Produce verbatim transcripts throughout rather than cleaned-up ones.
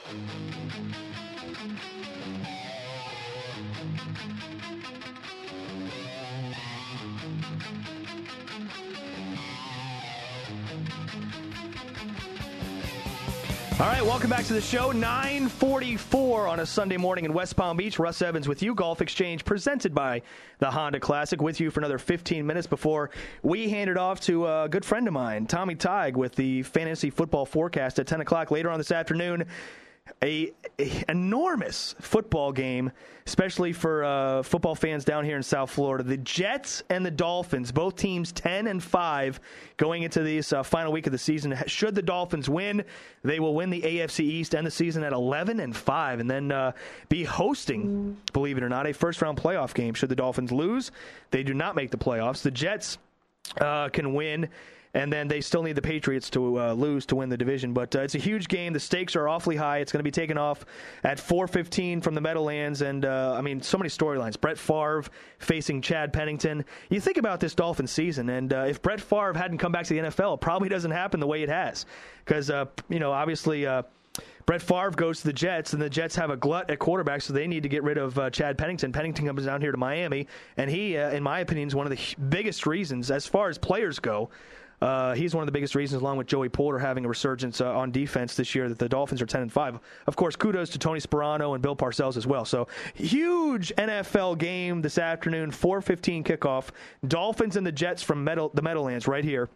All right, welcome back to the show. nine forty-four on a Sunday morning in West Palm Beach. Russ Evans with you. Golf Exchange presented by the Honda Classic with you for another fifteen minutes before we hand it off to a good friend of mine, Tommy Tighe, with the fantasy football forecast at ten o'clock later on this afternoon. A, a enormous football game, especially for uh, football fans down here in South Florida. The Jets and the Dolphins, both teams ten and five going into this uh, final week of the season. Should the Dolphins win, they will win the A F C East, end the season at eleven and five, and then uh, be hosting, believe it or not, a first-round playoff game. Should the Dolphins lose, they do not make the playoffs. The Jets uh, can win, and then they still need the Patriots to uh, lose to win the division. But uh, it's a huge game. The stakes are awfully high. It's going to be taken off at four fifteen from the Meadowlands. And, uh, I mean, so many storylines. Brett Favre facing Chad Pennington. You think about this Dolphins season, and uh, if Brett Favre hadn't come back to the N F L, it probably doesn't happen the way it has. Because, uh, you know, obviously uh, Brett Favre goes to the Jets, and the Jets have a glut at quarterback, so they need to get rid of uh, Chad Pennington. Pennington comes down here to Miami, and he, uh, in my opinion, is one of the biggest reasons, as far as players go, Uh, he's one of the biggest reasons, along with Joey Porter having a resurgence uh, on defense this year, that the Dolphins are ten and five. Of course, kudos to Tony Sperano and Bill Parcells as well. So, huge N F L game this afternoon, four fifteen kickoff. Dolphins and the Jets from Meadow, the Meadowlands right here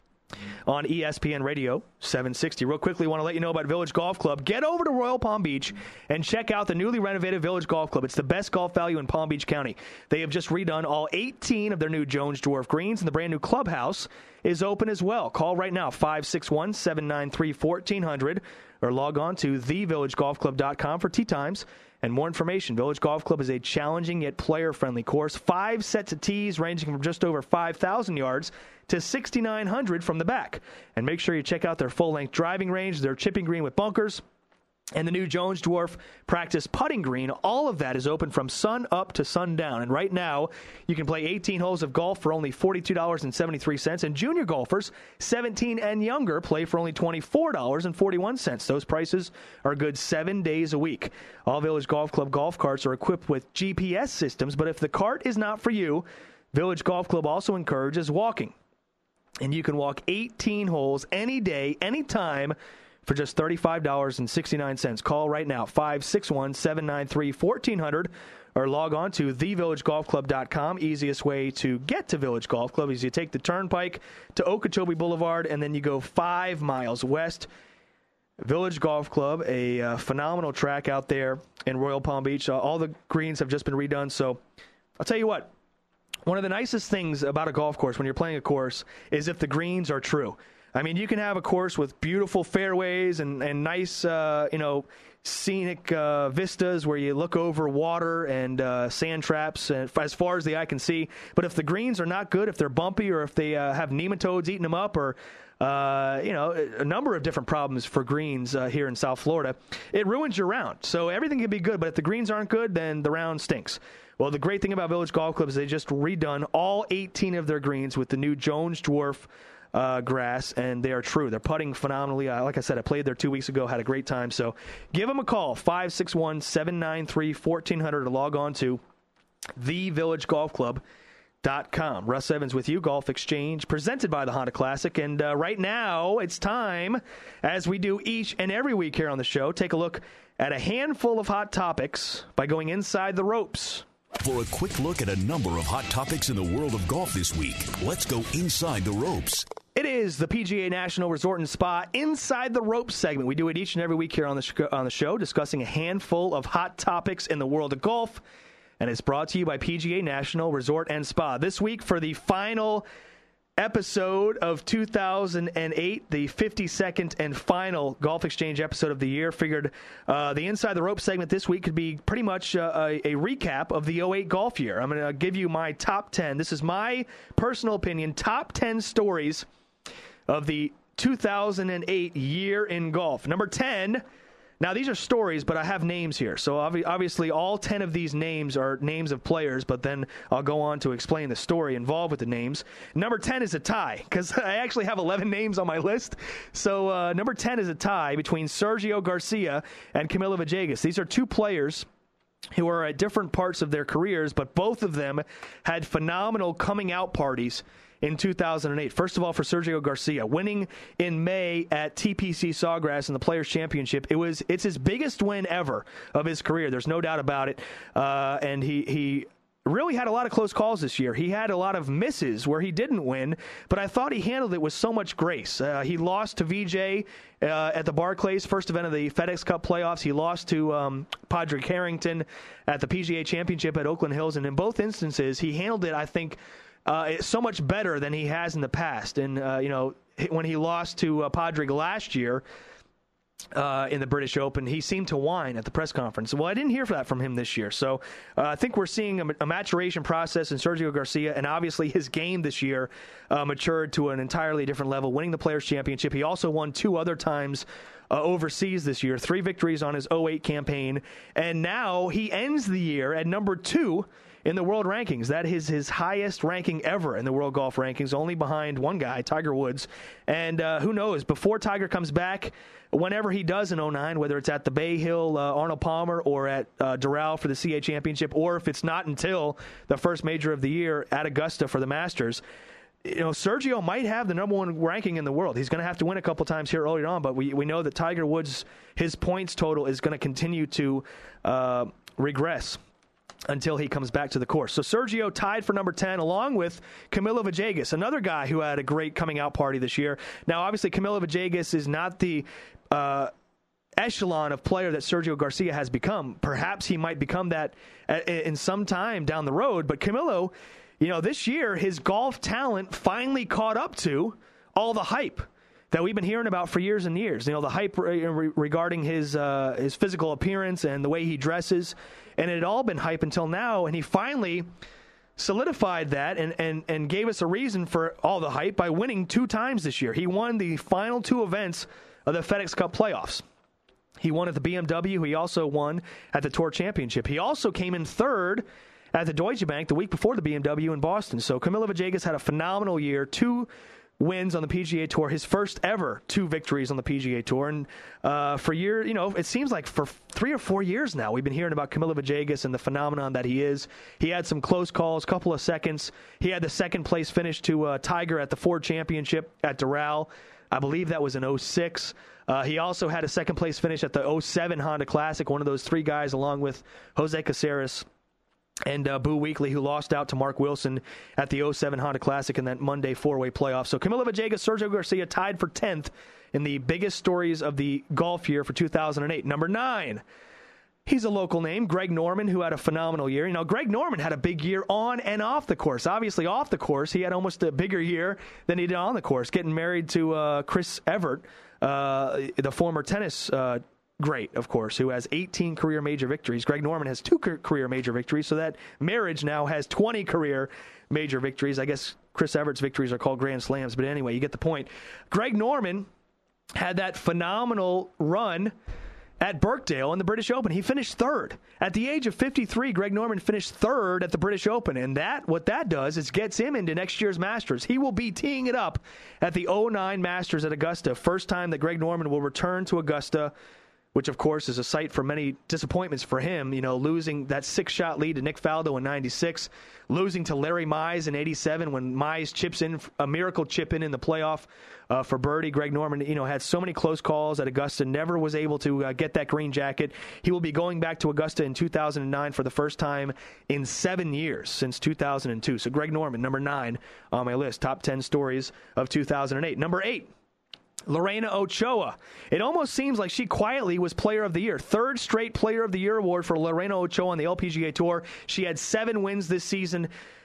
on E S P N Radio seven sixty. Real quickly, want to let you know about Village Golf Club. Get over to Royal Palm Beach and check out the newly renovated Village Golf Club. It's the best golf value in Palm Beach County. They have just redone all eighteen of their new Jones Dwarf greens, and the brand new clubhouse is open as well. Call right now, five six one, seven nine three, one four zero zero, or log on to the village golf club dot com for tee times and more information. Village Golf Club is a challenging yet player-friendly course. Five sets of tees ranging from just over five thousand yards to six thousand nine hundred from the back. And make sure you check out their full-length driving range, their chipping green with bunkers, and the new Jones Dwarf practice putting green. All of that is open from sun up to sundown. And right now, you can play eighteen holes of golf for only forty-two dollars and seventy-three cents. And junior golfers, seventeen and younger, play for only twenty-four dollars and forty-one cents. Those prices are good seven days a week. All Village Golf Club golf carts are equipped with G P S systems, but if the cart is not for you, Village Golf Club also encourages walking. And you can walk eighteen holes any day, anytime, for just thirty-five dollars and sixty-nine cents. Call right now, five six one, seven nine three, one four zero zero, or log on to the village golf club dot com. Easiest way to get to Village Golf Club is you take the turnpike to Okeechobee Boulevard, and then you go five miles west. Village Golf Club, a uh, phenomenal track out there in Royal Palm Beach. Uh, all the greens have just been redone, so I'll tell you what. One of the nicest things about a golf course when you're playing a course is if the greens are true. I mean, you can have a course with beautiful fairways and, and nice, uh, you know, scenic uh, vistas where you look over water and uh, sand traps and as far as the eye can see. But if the greens are not good, if they're bumpy, or if they uh, have nematodes eating them up, or uh, you know, a number of different problems for greens uh, here in South Florida, it ruins your round. So everything can be good, but if the greens aren't good, then the round stinks. Well, the great thing about Village Golf Club is they just redone all eighteen of their greens with the new Jones Dwarf uh, grass, and they are true. They're putting phenomenally. Uh, like I said, I played there two weeks ago, had a great time. So give them a call, five six one, seven nine three, one four zero zero, to log on to the village golf club dot com. Russ Evans with you, Golf Exchange, presented by the Honda Classic. And uh, right now, it's time, as we do each and every week here on the show, take a look at a handful of hot topics by going inside the ropes. For a quick look at a number of hot topics in the world of golf this week, let's go inside the ropes. It is the P G A National Resort and Spa Inside the Ropes segment. We do it each and every week here on the, sh- on the show, discussing a handful of hot topics in the world of golf. And it's brought to you by P G A National Resort and Spa. This week, for the final episode of two thousand eight, the fifty-second and final Golf Exchange episode of the year, figured uh, the Inside the Rope segment this week could be pretty much uh, a, a recap of the oh eight golf year. I'm going to give you my top ten. This is my personal opinion, top ten stories of the two thousand eight year in golf. Number ten, Now, these are stories, but I have names here. So, obvi- obviously, all ten of these names are names of players, but then I'll go on to explain the story involved with the names. Number ten is a tie, because I actually have eleven names on my list. So, uh, number ten is a tie between Sergio Garcia and Camilo Villegas. These are two players who are at different parts of their careers, but both of them had phenomenal coming-out parties in two thousand eight. First of all, for Sergio Garcia, winning in May at T P C Sawgrass in the Players' Championship, it was it's his biggest win ever of his career. There's no doubt about it. Uh, and he he really had a lot of close calls this year. He had a lot of misses where he didn't win, but I thought he handled it with so much grace. Uh, he lost to V J uh, at the Barclays, first event of the FedEx Cup playoffs. He lost to um, Padraig Harrington at the P G A Championship at Oakland Hills, and in both instances, he handled it, I think, Uh, so much better than he has in the past. And, uh, you know, when he lost to uh, Padraig last year uh, in the British Open, he seemed to whine at the press conference. Well, I didn't hear that from him this year. So uh, I think we're seeing a, a maturation process in Sergio Garcia, and obviously his game this year uh, matured to an entirely different level, winning the Players' Championship. He also won two other times Uh, overseas this year, three victories on his oh eight campaign, and now he ends the year at number two in the world rankings. That is his highest ranking ever in the world golf rankings, only behind one guy, Tiger Woods. And uh, who knows, before Tiger comes back, whenever he does in oh nine, whether it's at the Bay Hill uh, Arnold Palmer or at uh, Doral for the C A Championship, or if it's not until the first major of the year at Augusta for the Masters, you know, Sergio might have the number one ranking in the world. He's going to have to win a couple times here early on, but we, we know that Tiger Woods, his points total is going to continue to uh, regress until he comes back to the course. So Sergio tied for number ten, along with Camilo Villegas, another guy who had a great coming-out party this year. Now, obviously, Camilo Villegas is not the uh, echelon of player that Sergio Garcia has become. Perhaps he might become that in some time down the road, but Camilo, you know, this year, his golf talent finally caught up to all the hype that we've been hearing about for years and years. You know, the hype re- regarding his uh, his physical appearance and the way he dresses, and it had all been hype until now, and he finally solidified that and, and, and gave us a reason for all the hype by winning two times this year. He won the final two events of the FedEx Cup playoffs. He won at the B M W. He also won at the Tour Championship. He also came in third at the Deutsche Bank the week before the B M W in Boston. So Camilo Villegas had a phenomenal year, two wins on the P G A Tour, his first ever two victories on the P G A Tour. And uh, for years, you know, it seems like for three or four years now, we've been hearing about Camilo Villegas and the phenomenon that he is. He had some close calls, couple of seconds. He had the second place finish to uh, Tiger at the Ford Championship at Doral. I believe that was in oh six. Uh, he also had a second place finish at the oh seven Honda Classic, one of those three guys along with Jose Caceres and uh, Boo Weekley, who lost out to Mark Wilson at the oh seven Honda Classic in that Monday four-way playoff. So Camilo Villegas, Sergio Garcia tied for tenth in the biggest stories of the golf year for two thousand eight. Number nine, he's a local name, Greg Norman, who had a phenomenal year. You know, Greg Norman had a big year on and off the course. Obviously, off the course, he had almost a bigger year than he did on the course, getting married to uh, Chris Evert, uh, the former tennis uh great, of course, who has eighteen career major victories. Greg Norman has two career major victories, so that marriage now has twenty career major victories. I guess Chris Evert's victories are called Grand Slams, but anyway, you get the point. Greg Norman had that phenomenal run at Birkdale in the British Open. He finished third. At the age of fifty-three, Greg Norman finished third at the British Open, and that what that does is gets him into next year's Masters. He will be teeing it up at the oh nine Masters at Augusta. First time that Greg Norman will return to Augusta, which, of course, is a site for many disappointments for him, you know, losing that six-shot lead to Nick Faldo in ninety-six, losing to Larry Mize in eighty-seven when Mize chips in, a miracle chip in in the playoff uh, for birdie. Greg Norman, you know, had so many close calls at Augusta, never was able to uh, get that green jacket. He will be going back to Augusta in two thousand nine for the first time in seven years, since two thousand two. So Greg Norman, number nine on my list, top ten stories of two thousand eight. Number eight, Lorena Ochoa. It almost seems like she quietly was Player of the Year. Third straight Player of the Year award for Lorena Ochoa on the L P G A Tour. She had seven wins this season.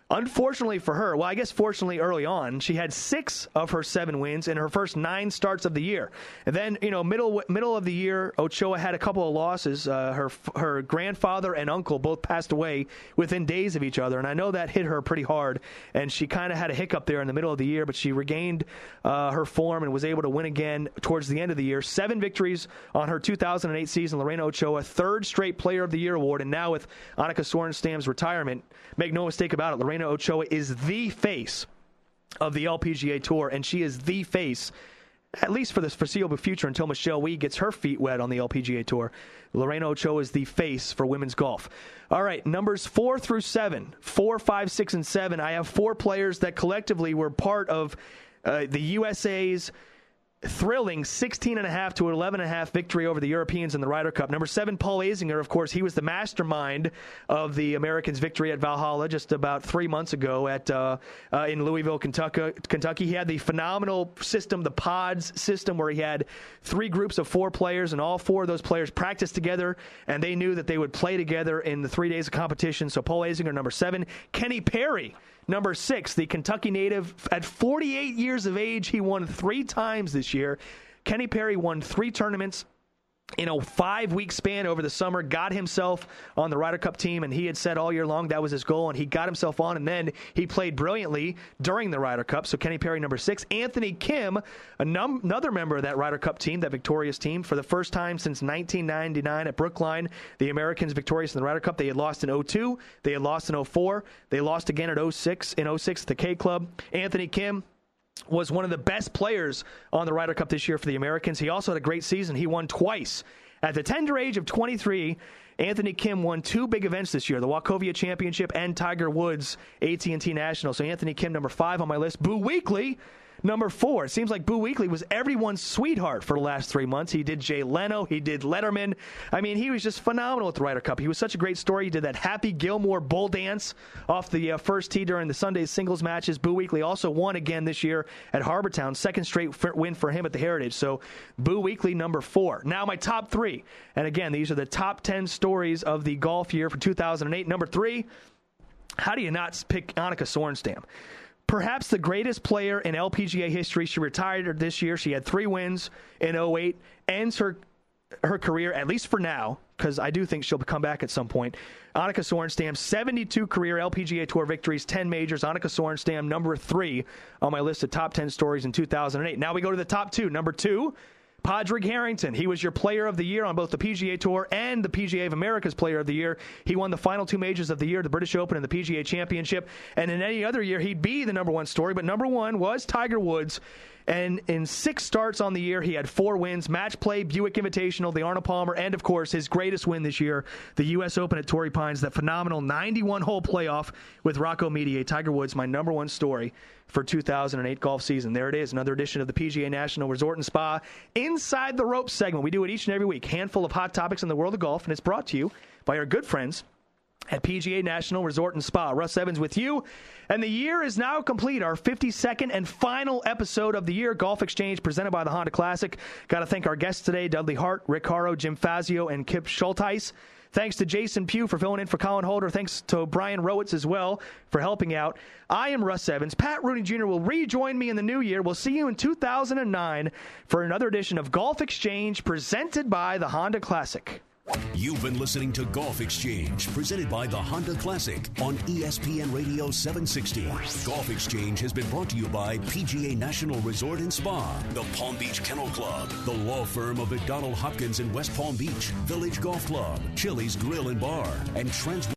Unfortunately for her, well, I guess fortunately early on, she had six of her seven wins in her first nine starts of the year. And then, you know, middle middle of the year, Ochoa had a couple of losses. Uh, her her grandfather and uncle both passed away within days of each other, and I know that hit her pretty hard. And she kind of had a hiccup there in the middle of the year, but she regained uh, her form and was able to win again towards the end of the year. Seven victories on her two thousand eight season. Lorena Ochoa, third straight Player of the Year award, and now with Annika Sorenstam's retirement, make no mistake about it, Lorena Ochoa is the face of the L P G A Tour, and she is the face, at least for the foreseeable future, until Michelle Wie gets her feet wet on the L P G A Tour. Lorena Ochoa is the face for women's golf. All right, numbers four through seven, four, five, six, and seven. I have four players that collectively were part of uh, the U S A's thrilling sixteen and a half to eleven and a half victory over the Europeans in the Ryder Cup. Number seven, Paul Azinger, of course, he was the mastermind of the Americans' victory at Valhalla just about three months ago at uh, uh, in Louisville, Kentucky. Kentucky. He had the phenomenal system, the pods system, where he had three groups of four players, and all four of those players practiced together, and they knew that they would play together in the three days of competition. So Paul Azinger, number seven. Kenny Perry, number six, the Kentucky native. At forty-eight years of age, he won three times this year. Kenny Perry won three tournaments in a five-week span over the summer, got himself on the Ryder Cup team, and he had said all year long that was his goal, and he got himself on, and then he played brilliantly during the Ryder Cup. So Kenny Perry, number six. Anthony Kim, a num- another member of that Ryder Cup team, that victorious team, for the first time since nineteen ninety-nine at Brookline, the Americans victorious in the Ryder Cup. They had lost in oh two, they had lost in oh four, they lost again at oh six, in oh six at the K Club. Anthony Kim was one of the best players on the Ryder Cup this year for the Americans. He also had a great season. He won twice. At the tender age of twenty-three, Anthony Kim won two big events this year, the Wachovia Championship and Tiger Woods A T and T National. So Anthony Kim, number five on my list. Boo Weekley, number four. It seems like Boo Weekley was everyone's sweetheart for the last three months. He did Jay Leno. He did Letterman. I mean, he was just phenomenal at the Ryder Cup. He was such a great story. He did that Happy Gilmore bull dance off the uh, first tee during the Sunday singles matches. Boo Weekley also won again this year at Harbortown. Second straight f- win for him at the Heritage. So Boo Weekley, number four. Now my top three. And again, these are the top ten stories of the golf year for two thousand eight. Number three, how do you not pick Annika Sorenstam? Perhaps the greatest player in L P G A history. She retired this year. She had three wins in oh eight. Ends her her career, at least for now, because I do think she'll come back at some point. Annika Sorenstam, seventy-two career L P G A Tour victories, ten majors. Annika Sorenstam, number three on my list of top ten stories in two thousand eight. Now we go to the top two. Number two, Padraig Harrington. He was your player of the year on both the P G A Tour and the P G A of America's player of the year. He won the final two majors of the year, the British Open and the P G A Championship. And in any other year, he'd be the number one story. But number one was Tiger Woods. And in six starts on the year, he had four wins: Match Play, Buick Invitational, the Arnold Palmer, and, of course, his greatest win this year, the U S Open at Torrey Pines, that phenomenal ninety-one hole playoff with Rocco Mediate. Tiger Woods, my number one story for two thousand eight golf season. There it is, another edition of the P G A National Resort and Spa Inside the Ropes segment. We do it each and every week. Handful of hot topics in the world of golf, and it's brought to you by our good friends at P G A National Resort and Spa. Russ Evans with you. And the year is now complete. Our fifty-second and final episode of the year, Golf Exchange, presented by the Honda Classic. Got to thank our guests today, Dudley Hart, Rick Haro, Jim Fazio, and Kip Schulteis. Thanks to Jason Pugh for filling in for Colin Holder. Thanks to Brian Rowitz as well for helping out. I am Russ Evans. Pat Rooney Junior will rejoin me in the new year. We'll see you in two thousand nine for another edition of Golf Exchange, presented by the Honda Classic. You've been listening to Golf Exchange, presented by the Honda Classic on E S P N Radio seven sixty. Golf Exchange has been brought to you by P G A National Resort and Spa, the Palm Beach Kennel Club, the law firm of McDonald Hopkins in West Palm Beach, Village Golf Club, Chili's Grill and Bar, and Trans